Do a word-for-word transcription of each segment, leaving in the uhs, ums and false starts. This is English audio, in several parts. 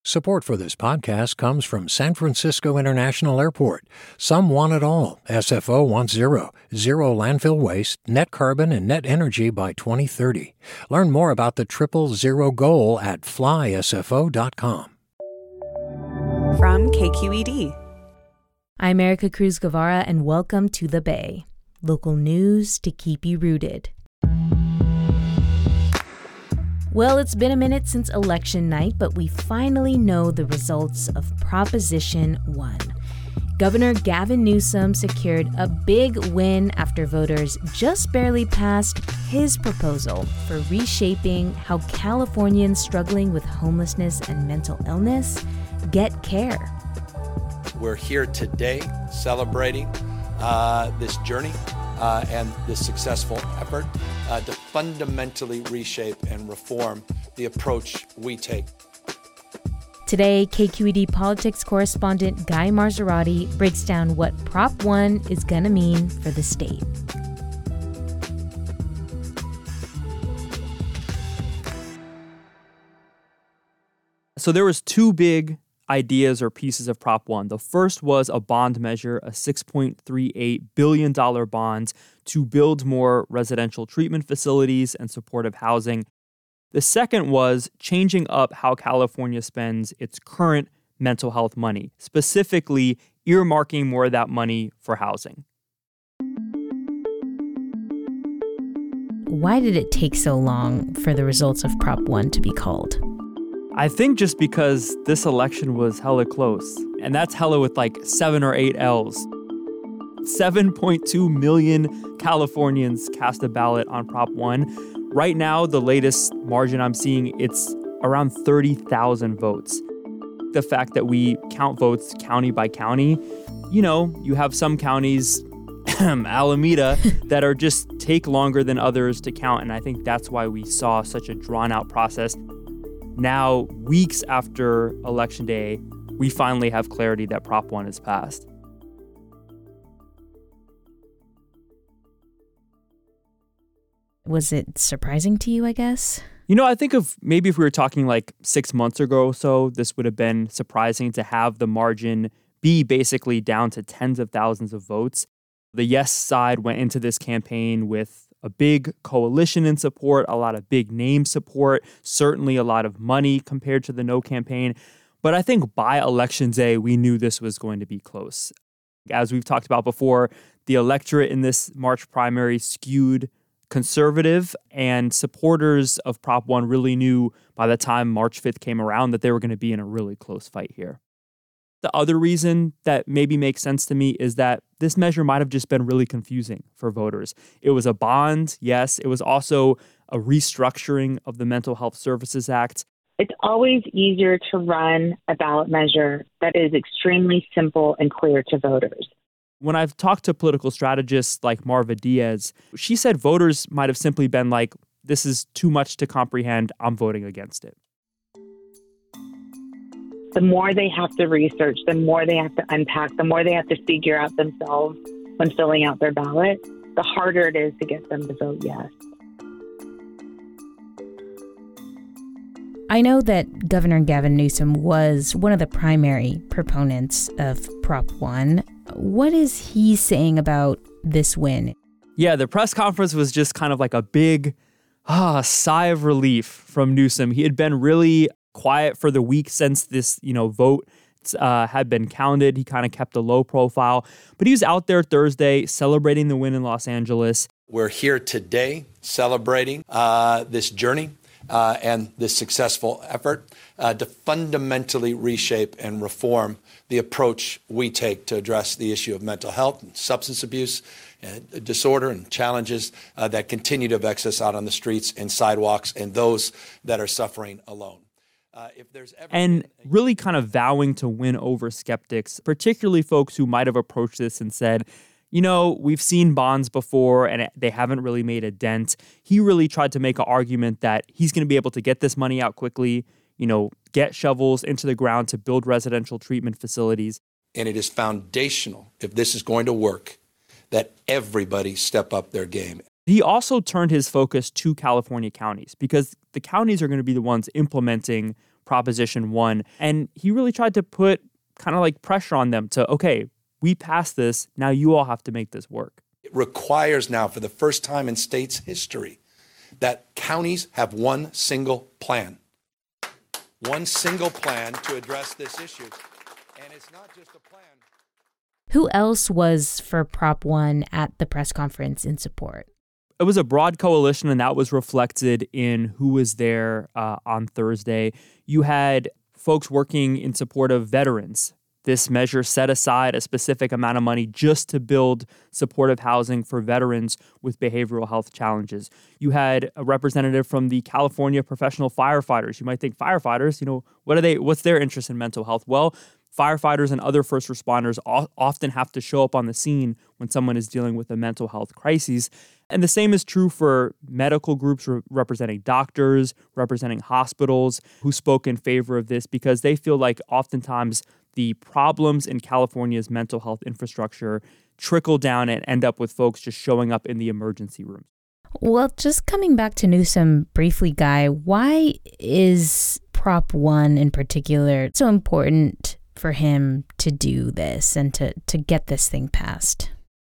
Support for this podcast comes from San Francisco International Airport. Some want it all. S F O wants zero. Zero landfill waste, net carbon, and net energy by twenty thirty. Learn more about the triple zero goal at fly S F O dot com. From K Q E D. I'm Erica Cruz Guevara, and welcome to The Bay. Local news to keep you rooted. Well, it's been a minute since election night, but we finally know the results of Proposition one. Governor Gavin Newsom secured a big win after voters just barely passed his proposal for reshaping how Californians struggling with homelessness and mental illness get care. We're here today celebrating uh, this journey uh, and this successful effort uh, to fundamentally reshape and reform the approach we take. Today, K Q E D politics correspondent Guy Marzorati breaks down what Prop one is going to mean for the state. So there was two big ideas or pieces of Prop one. The first was a bond measure, a six point three eight billion dollars bond to build more residential treatment facilities and supportive housing. The second was changing up how California spends its current mental health money, specifically earmarking more of that money for housing. Why did it take so long for the results of Prop one to be called? I think just because this election was hella close, and that's hella with like seven or eight L's. seven point two million Californians cast a ballot on Prop one. Right now, the latest margin I'm seeing, it's around thirty thousand votes. The fact that we count votes county by county, you know, you have some counties, Alameda, that are just take longer than others to count, and I think that's why we saw such a drawn-out process. Now, weeks after Election Day, we finally have clarity that Prop one is passed. Was it surprising to you, I guess? You know, I think of maybe if we were talking like six months ago or so, this would have been surprising to have the margin be basically down to tens of thousands of votes. The yes side went into this campaign with a big coalition in support, a lot of big name support, certainly a lot of money compared to the no campaign. But I think by Election Day, we knew this was going to be close. As we've talked about before, the electorate in this March primary skewed conservative, and supporters of Prop one really knew by the time March fifth came around that they were going to be in a really close fight here. The other reason that maybe makes sense to me is that this measure might have just been really confusing for voters. It was a bond, yes. It was also a restructuring of the Mental Health Services Act. It's always easier to run a ballot measure that is extremely simple and clear to voters. When I've talked to political strategists like Marva Diaz, she said voters might have simply been like, this is too much to comprehend, I'm voting against it. The more they have to research, the more they have to unpack, the more they have to figure out themselves when filling out their ballot, the harder it is to get them to vote yes. I know that Governor Gavin Newsom was one of the primary proponents of Prop one. What is he saying about this win? Yeah, the press conference was just kind of like a big ah, sigh of relief from Newsom. He had been really quiet for the week since this, you know, vote uh, had been counted. He kind of kept a low profile, but he was out there Thursday celebrating the win in Los Angeles. We're here today celebrating uh, this journey uh, and this successful effort uh, to fundamentally reshape and reform the approach we take to address the issue of mental health and substance abuse and disorder and challenges uh, that continue to vex us out on the streets and sidewalks and those that are suffering alone. Uh, if there's ever and really kind of vowing to win over skeptics, particularly folks who might have approached this and said, you know, we've seen bonds before and they haven't really made a dent. He really tried to make an argument that he's going to be able to get this money out quickly, you know, get shovels into the ground to build residential treatment facilities. And it is foundational, if this is going to work, that everybody step up their game. He also turned his focus to California counties because the counties are going to be the ones implementing Proposition one. And he really tried to put kind of like pressure on them to, okay, we passed this. Now you all have to make this work. It requires now, for the first time in states' history, that counties have one single plan. One single plan to address this issue. And it's not just a plan. Who else was for Prop one at the press conference in support? It was a broad coalition, and that was reflected in who was there uh, on Thursday. You had folks working in support of veterans. This measure set aside a specific amount of money just to build supportive housing for veterans with behavioral health challenges. You had a representative from the California Professional Firefighters. You might think firefighters, you know, what are they? What's their interest in mental health? Well, firefighters and other first responders often have to show up on the scene when someone is dealing with a mental health crisis. And the same is true for medical groups re- representing doctors, representing hospitals who spoke in favor of this because they feel like oftentimes the problems in California's mental health infrastructure trickle down and end up with folks just showing up in the emergency room. Well, just coming back to Newsom briefly, Guy, why is Prop one in particular so important for him to do this and to, to get this thing passed?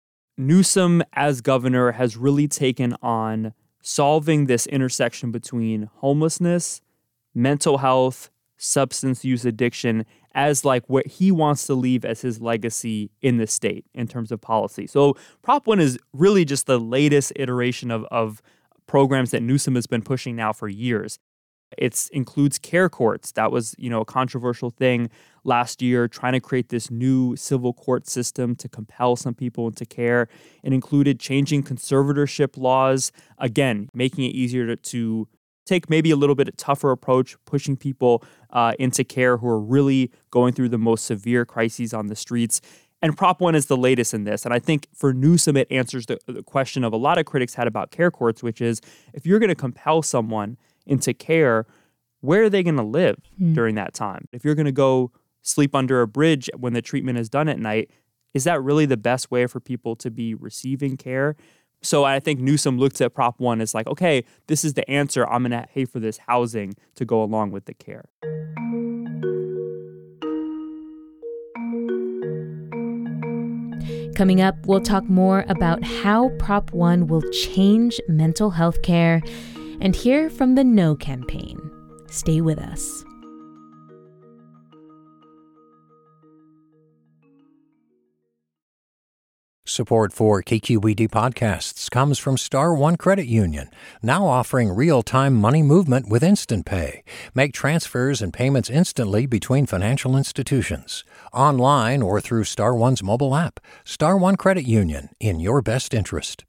Newsom, as governor, has really taken on solving this intersection between homelessness, mental health, substance use addiction as like what he wants to leave as his legacy in the state in terms of policy. So Prop one is really just the latest iteration of, of programs that Newsom has been pushing now for years. It includes care courts. That was, you know, a controversial thing last year, trying to create this new civil court system to compel some people into care. It included changing conservatorship laws, again, making it easier to, to take maybe a little bit tougher approach, pushing people uh, into care who are really going through the most severe crises on the streets. And Prop one is the latest in this. And I think for Newsom, it answers the, the question of a lot of critics had about care courts, which is if you're going to compel someone into care, where are they going to live mm. during that time? If you're going to go sleep under a bridge when the treatment is done at night, is that really the best way for people to be receiving care? So I think Newsom looked at Prop one as like, okay, this is the answer. I'm going to pay for this housing to go along with the care. Coming up, we'll talk more about how Prop one will change mental health care and hear from the No campaign. Stay with us. Support for K Q E D podcasts comes from Star One Credit Union, now offering real-time money movement with Instant Pay. Make transfers and payments instantly between financial institutions, online or through Star One's mobile app. Star One Credit Union, in your best interest.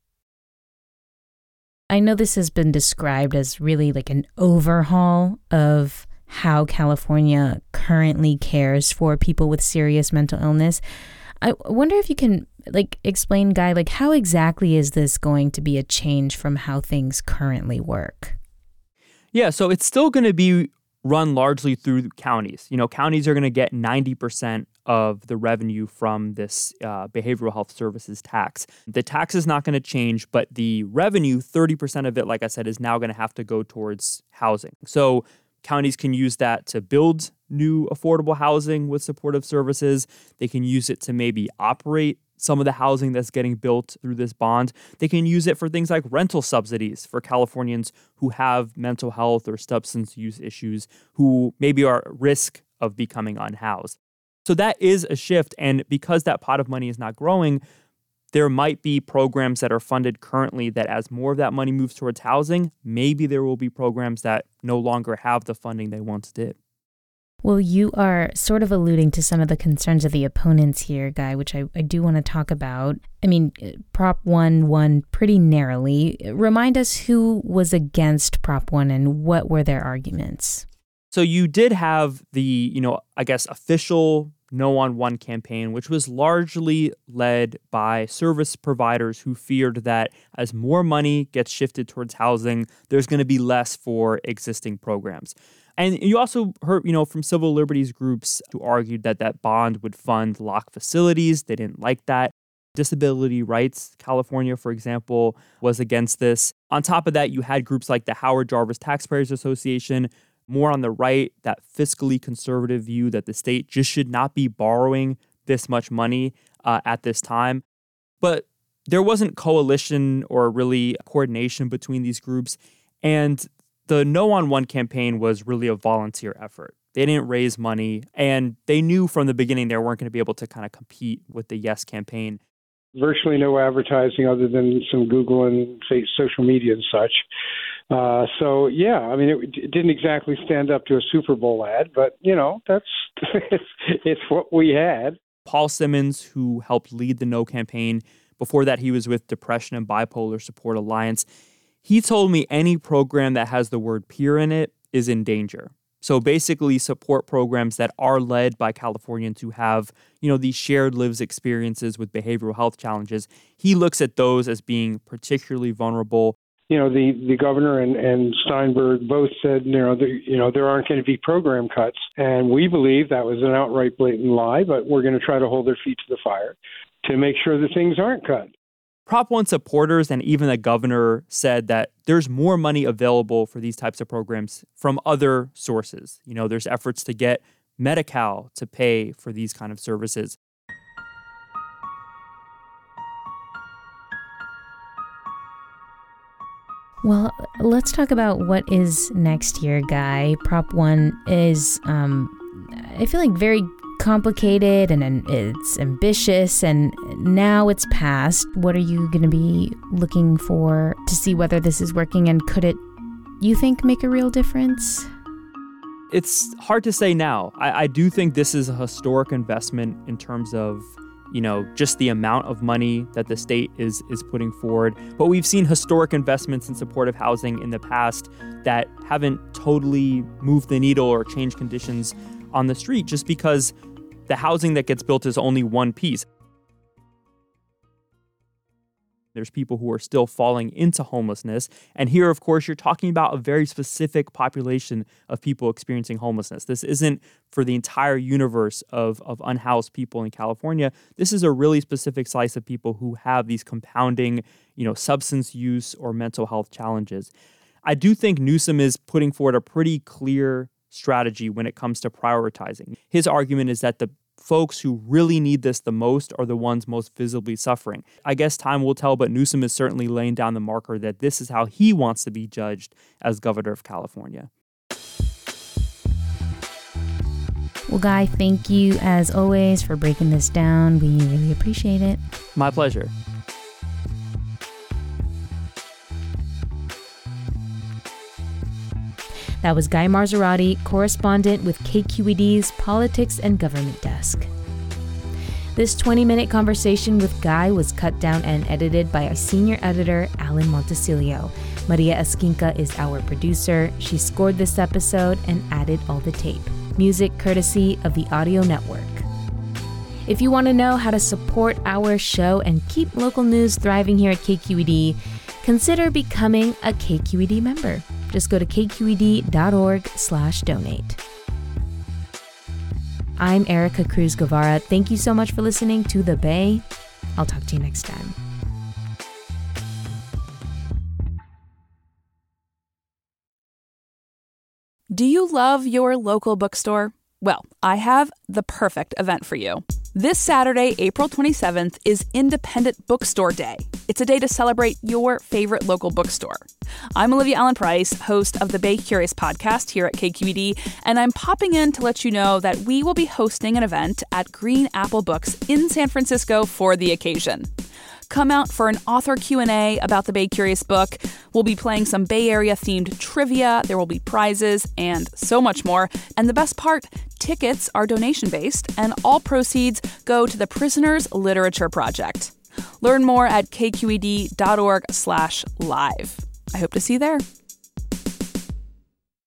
I know this has been described as really like an overhaul of how California currently cares for people with serious mental illness. I wonder if you can like explain, Guy, like how exactly is this going to be a change from how things currently work? Yeah, so it's still going to be run largely through counties. You know, counties are going to get ninety percent of the revenue from this uh, behavioral health services tax. The tax is not going to change, but the revenue, thirty percent of it, like I said, is now going to have to go towards housing. So counties can use that to build new affordable housing with supportive services. They can use it to maybe operate some of the housing that's getting built through this bond. They can use it for things like rental subsidies for Californians who have mental health or substance use issues, who maybe are at risk of becoming unhoused. So that is a shift. And because that pot of money is not growing, there might be programs that are funded currently that as more of that money moves towards housing, maybe there will be programs that no longer have the funding they once did. Well, you are sort of alluding to some of the concerns of the opponents here, Guy, which I, I do want to talk about. I mean, Prop one won pretty narrowly. Remind us who was against Prop one and what were their arguments? So you did have the, you know, I guess, official No on One campaign, which was largely led by service providers who feared that as more money gets shifted towards housing, there's going to be less for existing programs. And you also heard, you know, from civil liberties groups who argued that that bond would fund locked facilities. They didn't like that. Disability Rights California, for example, was against this. On top of that, you had groups like the Howard Jarvis Taxpayers Association, more on the right, that fiscally conservative view that the state just should not be borrowing this much money uh, at this time. But there wasn't coalition or really coordination between these groups. And the No on One campaign was really a volunteer effort. They didn't raise money, and they knew from the beginning they weren't going to be able to kind of compete with the Yes campaign. Virtually no advertising other than some Google and say, social media and such. Uh, so, yeah, I mean, it, it didn't exactly stand up to a Super Bowl ad, but, you know, that's it's, it's what we had. Paul Simmons, who helped lead the No campaign, before that he was with Depression and Bipolar Support Alliance, he told me any program that has the word peer in it is in danger. So basically support programs that are led by Californians who have, you know, these shared lives experiences with behavioral health challenges. He looks at those as being particularly vulnerable. You know, the, the governor and, and Steinberg both said, you know, there, you know, there aren't going to be program cuts. And we believe that was an outright blatant lie, but we're going to try to hold their feet to the fire to make sure that things aren't cut. Prop one supporters and even the governor said that there's more money available for these types of programs from other sources. You know, there's efforts to get Medi-Cal to pay for these kind of services. Well, let's talk about what is next here, Guy. Prop one is, um, I feel like, very complicated and, and it's ambitious, and now it's passed. What are you going to be looking for to see whether this is working, and could it, you think, make a real difference? It's hard to say now. I, I do think this is a historic investment in terms of, you know, just the amount of money that the state is is putting forward. But we've seen historic investments in supportive housing in the past that haven't totally moved the needle or changed conditions on the street, just because the housing that gets built is only one piece. There's people who are still falling into homelessness. And here, of course, you're talking about a very specific population of people experiencing homelessness. This isn't for the entire universe of, of unhoused people in California. This is a really specific slice of people who have these compounding, you know, substance use or mental health challenges. I do think Newsom is putting forward a pretty clear strategy when it comes to prioritizing. His argument is that the folks who really need this the most are the ones most visibly suffering. I guess time will tell, but Newsom is certainly laying down the marker that this is how he wants to be judged as governor of California. Well, Guy, thank you as always for breaking this down. We really appreciate it. My pleasure. That was Guy Marzorati, correspondent with K Q E D's Politics and Government Desk. This twenty-minute conversation with Guy was cut down and edited by our senior editor, Alan Montecillo. Maria Esquinca is our producer. She scored this episode and added all the tape. Music courtesy of the Audio Network. If you want to know how to support our show and keep local news thriving here at K Q E D, consider becoming a K Q E D member. Just go to kqed.org slash donate. I'm Erica Cruz Guevara. Thank you so much for listening to The Bay. I'll talk to you next time. Do you love your local bookstore? Well, I have the perfect event for you. This Saturday, April twenty-seventh, is Independent Bookstore Day. It's a day to celebrate your favorite local bookstore. I'm Olivia Allen Price, host of the Bay Curious podcast here at K Q E D, and I'm popping in to let you know that we will be hosting an event at Green Apple Books in San Francisco for the occasion. Come out for an author Q and A about the Bay Curious book. We'll be playing some Bay Area-themed trivia, there will be prizes, and so much more. And the best part, tickets are donation-based, and all proceeds go to the Prisoners Literature Project. Learn more at kqed.org slash live. I hope to see you there.